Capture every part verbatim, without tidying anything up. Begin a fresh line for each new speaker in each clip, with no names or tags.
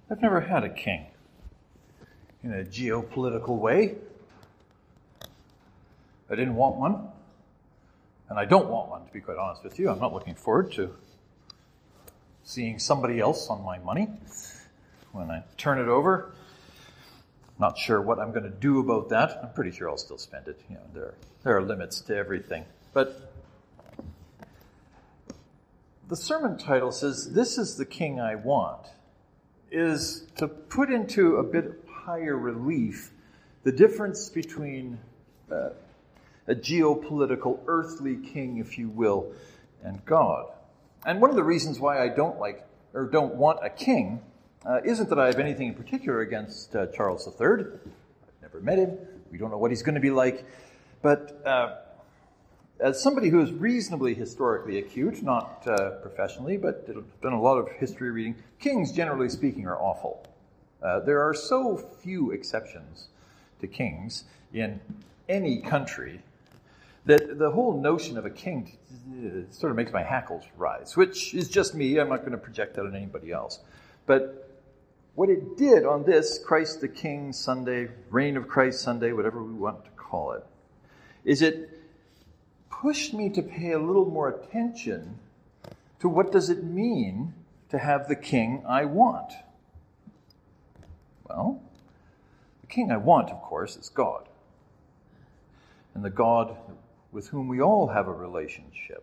I've never had a king in a geopolitical way. I didn't want one, and I don't want one, to be quite honest with you. I'm not looking forward to seeing somebody else on my money when I turn it over. Not sure what I'm going to do about that. I'm pretty sure I'll still spend it. You know, there, there are limits to everything. But the sermon title says, "This is the king I want," is to put into a bit higher relief the difference between uh, a geopolitical, earthly king, if you will, and God. And one of the reasons why I don't like or don't want a king uh, isn't that I have anything in particular against uh, Charles the Third. I've never met him. We don't know what he's going to be like. But uh, as somebody who is reasonably historically acute, not uh, professionally, but done a lot of history reading, kings, generally speaking, are awful. Uh, there are so few exceptions to kings in any country that the whole notion of a king sort of makes my hackles rise, which is just me. I'm not going to project that on anybody else. But what it did on this Christ the King Sunday, Reign of Christ Sunday, whatever we want to call it, is it pushed me to pay a little more attention to what does it mean to have the king I want. Well, the king I want, of course, is God. And the God with whom we all have a relationship.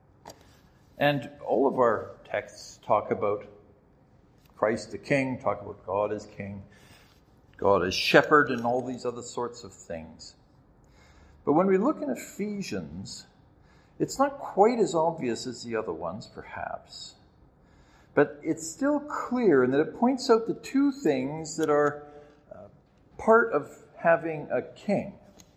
And all of our texts talk about Christ the King, talk about God as King, God as Shepherd, and all these other sorts of things. But when we look in Ephesians, it's not quite as obvious as the other ones, perhaps. But it's still clear in that it points out the two things that are uh, part of having a king.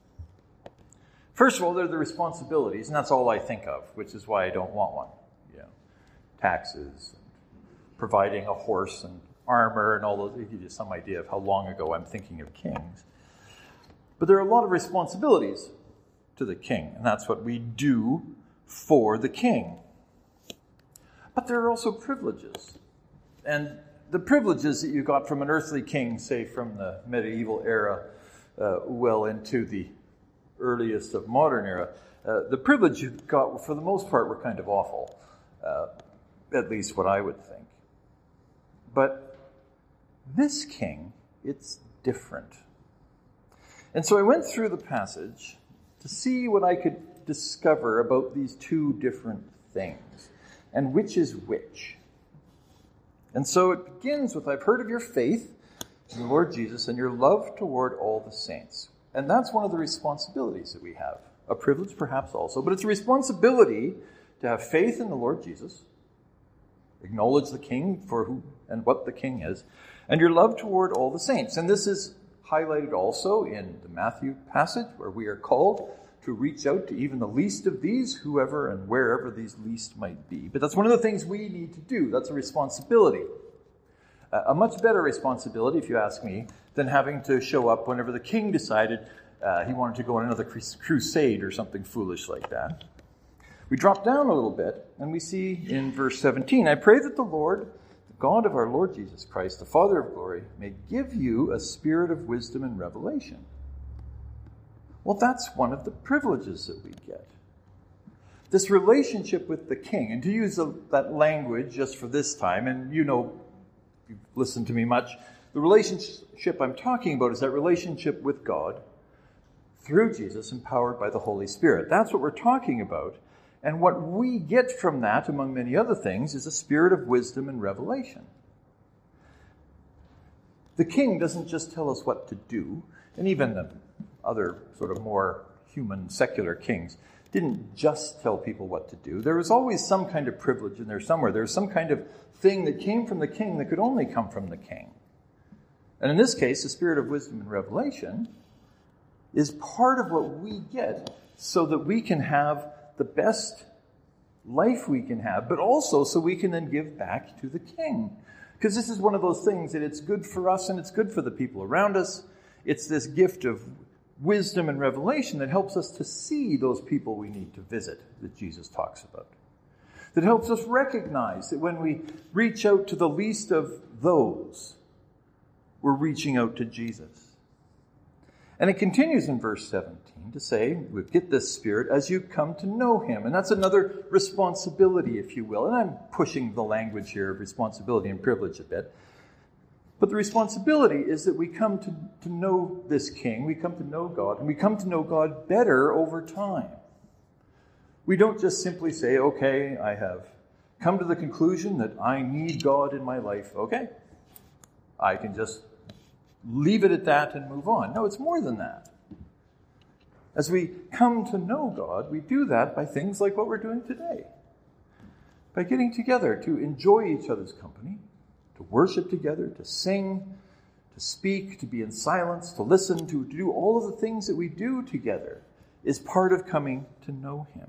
First of all, they're the responsibilities, and that's all I think of, which is why I don't want one. You know, taxes, and providing a horse and armor, and all those. It gives you some idea of how long ago I'm thinking of kings. But there are a lot of responsibilities to the king, and that's what we do for the king. But there are also privileges. And the privileges that you got from an earthly king, say from the medieval era, uh, well into the earliest of modern era, uh, the privilege you got, for the most part, were kind of awful. Uh, at least what I would think. But this king, it's different. And so I went through the passage to see what I could discover about these two different things, and which is which. And so it begins with, "I've heard of your faith in the Lord Jesus and your love toward all the saints." And that's one of the responsibilities that we have. A privilege perhaps also, but it's a responsibility to have faith in the Lord Jesus, acknowledge the King for who and what the King is, and your love toward all the saints. And this is highlighted also in the Matthew passage, where we are called to reach out to even the least of these, whoever and wherever these least might be. But that's one of the things we need to do. That's a responsibility. Uh, a much better responsibility, if you ask me, than having to show up whenever the king decided uh, he wanted to go on another crusade or something foolish like that. We drop down a little bit, and we see in verse seventeen, "I pray that the Lord, the God of our Lord Jesus Christ, the Father of glory, may give you a spirit of wisdom and revelation." Well, that's one of the privileges that we get. This relationship with the king, and to use a, that language just for this time, and you know, you've listened to me much, the relationship I'm talking about is that relationship with God through Jesus, empowered by the Holy Spirit. That's what we're talking about. And what we get from that, among many other things, is a spirit of wisdom and revelation. The king doesn't just tell us what to do, and even the other sort of more human, secular kings didn't just tell people what to do. There was always some kind of privilege in there somewhere. There was some kind of thing that came from the king that could only come from the king. And in this case, the spirit of wisdom and revelation is part of what we get so that we can have the best life we can have, but also so we can then give back to the king. Because this is one of those things that it's good for us and it's good for the people around us. It's this gift of wisdom and revelation that helps us to see those people we need to visit that Jesus talks about. That helps us recognize that when we reach out to the least of those, we're reaching out to Jesus. And it continues in verse seventeen to say, we get this Spirit as you come to know him. And that's another responsibility, if you will. And I'm pushing the language here of responsibility and privilege a bit. But the responsibility is that we come to, to know this King, we come to know God, and we come to know God better over time. We don't just simply say, okay, I have come to the conclusion that I need God in my life. Okay, I can just leave it at that and move on. No, it's more than that. As we come to know God, we do that by things like what we're doing today. By getting together to enjoy each other's company, to worship together, to sing, to speak, to be in silence, to listen, to, to do all of the things that we do together is part of coming to know him.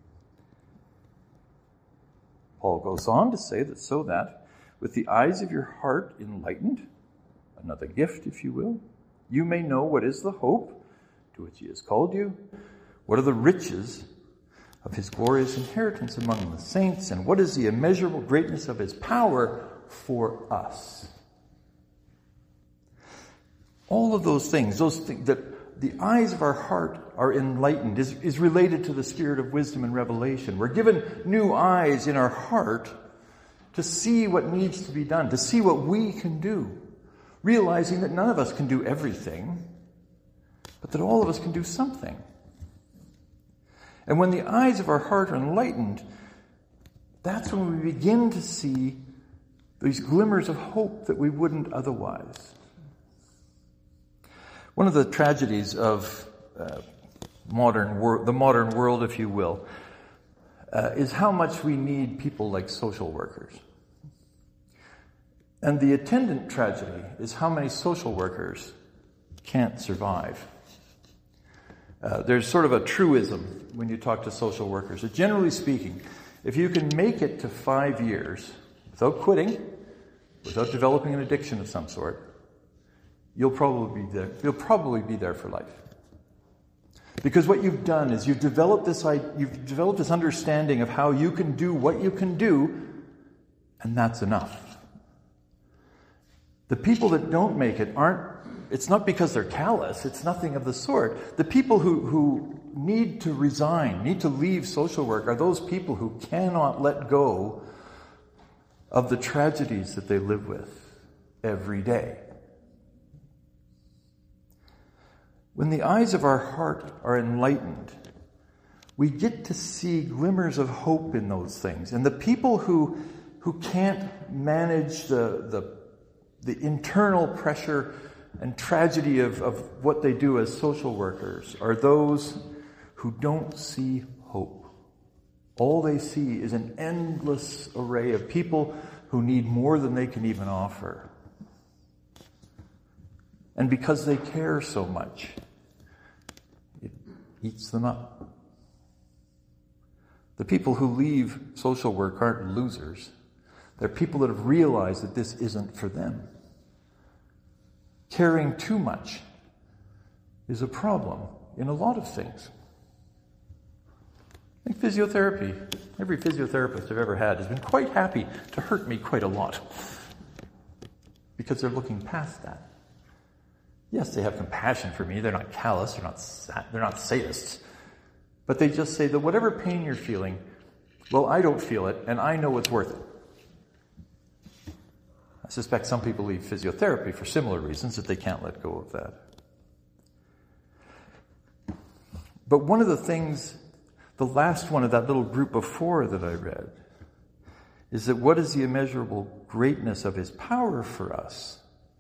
Paul goes on to say that so that with the eyes of your heart enlightened, another gift, if you will, you may know what is the hope to which he has called you, what are the riches of his glorious inheritance among the saints, and what is the immeasurable greatness of his power for us. All of those things, those things that the eyes of our heart are enlightened, is, is related to the spirit of wisdom and revelation. We're given new eyes in our heart to see what needs to be done, to see what we can do, realizing that none of us can do everything, but that all of us can do something. And when the eyes of our heart are enlightened, that's when we begin to see these glimmers of hope that we wouldn't otherwise. One of the tragedies of uh, modern wor- the modern world, if you will, uh, is how much we need people like social workers. And the attendant tragedy is how many social workers can't survive. Uh, there's sort of a truism when you talk to social workers. That generally speaking, if you can make it to five years without quitting, without developing an addiction of some sort, you'll probably be there. You'll probably be there for life. Because what you've done is you've developed this you've developed this understanding of how you can do what you can do, and that's enough. The people that don't make it aren't, it's not because they're callous, it's nothing of the sort. The people who, who need to resign, need to leave social work, are those people who cannot let go of the tragedies that they live with every day. When the eyes of our heart are enlightened, we get to see glimmers of hope in those things. And the people who, who can't manage the, the The internal pressure and tragedy of, of what they do as social workers are those who don't see hope. All they see is an endless array of people who need more than they can even offer. And because they care so much, it eats them up. The people who leave social work aren't losers. They're people that have realized that this isn't for them. Caring too much is a problem in a lot of things. I think physiotherapy, every physiotherapist I've ever had has been quite happy to hurt me quite a lot because they're looking past that. Yes, they have compassion for me. They're not callous. They're not sad, they're not sadists. But they just say that whatever pain you're feeling, well, I don't feel it, and I know it's worth it. I suspect some people leave physiotherapy for similar reasons, that they can't let go of that. But one of the things, the last one of that little group of four that I read, is that what is the immeasurable greatness of his power for us?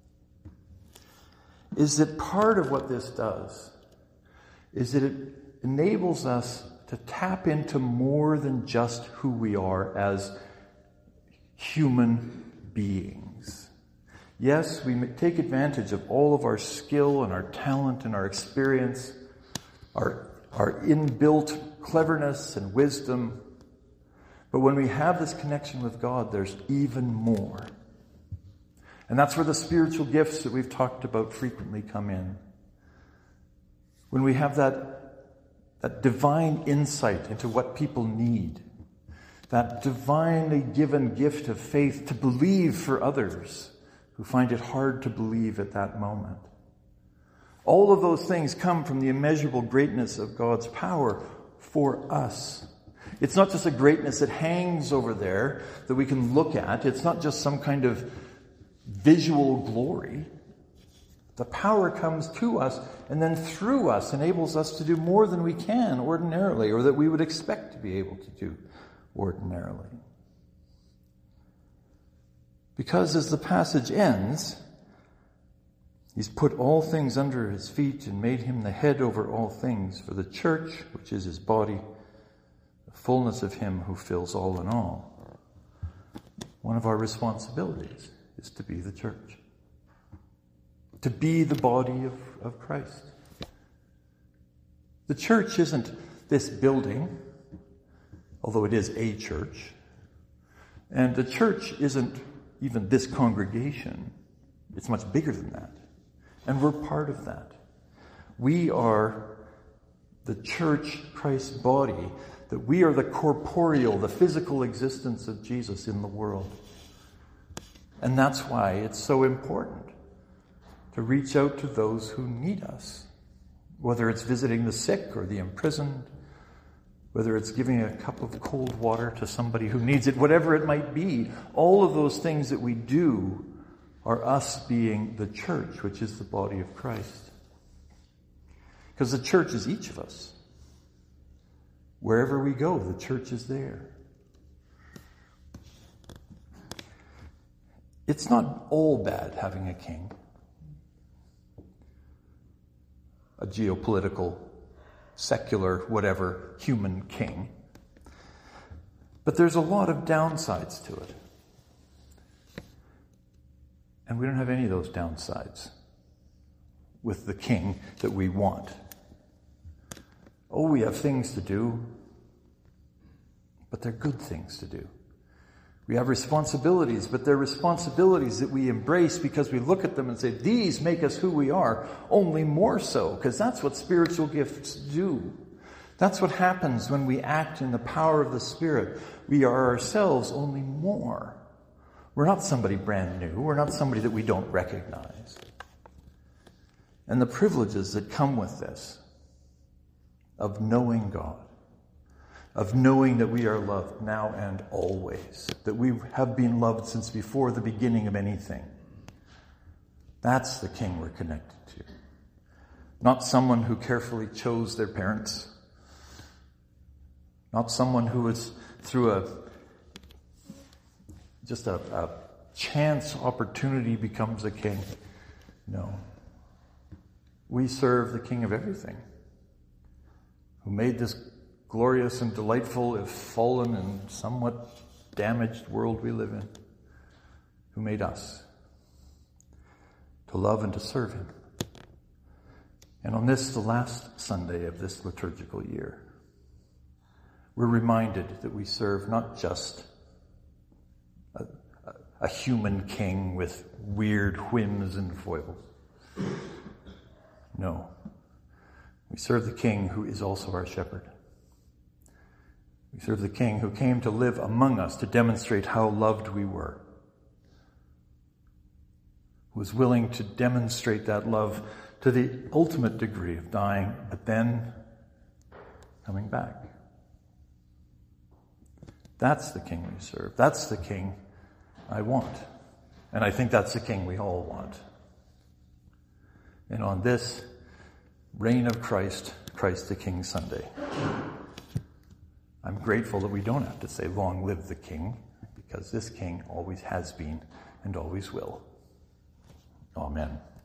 Is that part of what this does is that it enables us to tap into more than just who we are as human beings. Yes, we take advantage of all of our skill and our talent and our experience, our, our inbuilt cleverness and wisdom. But when we have this connection with God, there's even more. And that's where the spiritual gifts that we've talked about frequently come in. When we have that, that divine insight into what people need, that divinely given gift of faith to believe for others who find it hard to believe at that moment. All of those things come from the immeasurable greatness of God's power for us. It's not just a greatness that hangs over there that we can look at. It's not just some kind of visual glory. The power comes to us and then through us enables us to do more than we can ordinarily, or that we would expect to be able to do ordinarily. Because as the passage ends, he's put all things under his feet and made him the head over all things for the church, which is his body, the fullness of him who fills all in all. One of our responsibilities is to be the church. To be the body of, of Christ. The church isn't this building, although it is a church. And the church isn't even this congregation. It's much bigger than that. And we're part of that. We are the church, Christ's body, that we are the corporeal, the physical existence of Jesus in the world. And that's why it's so important to reach out to those who need us, whether it's visiting the sick or the imprisoned, whether it's giving a cup of cold water to somebody who needs it, whatever it might be. All of those things that we do are us being the church, which is the body of Christ. Because the church is each of us. Wherever we go, the church is there. It's not all bad having a king. A geopolitical, secular, whatever, human king. But there's a lot of downsides to it. And we don't have any of those downsides with the king that we want. Oh, we have things to do, but they're good things to do. We have responsibilities, but they're responsibilities that we embrace because we look at them and say, these make us who we are, only more so, because that's what spiritual gifts do. That's what happens when we act in the power of the Spirit. We are ourselves, only more. We're not somebody brand new. We're not somebody that we don't recognize. And the privileges that come with this, of knowing God, of knowing that we are loved now and always, that we have been loved since before the beginning of anything. That's the king we're connected to. Not someone who carefully chose their parents. Not someone who was through a just a, a chance opportunity becomes a king. No. We serve the King of everything, who made this glorious and delightful, if fallen and somewhat damaged world we live in, who made us to love and to serve him. And on this, the last Sunday of this liturgical year, we're reminded that we serve not just a, a, a human king with weird whims and foibles. No. We serve the King who is also our shepherd. We serve the King who came to live among us to demonstrate how loved we were. Who was willing to demonstrate that love to the ultimate degree of dying, but then coming back. That's the King we serve. That's the King I want. And I think that's the King we all want. And on this reign of Christ, Christ the King Sunday, I'm grateful that we don't have to say, long live the King, because this King always has been and always will. Amen.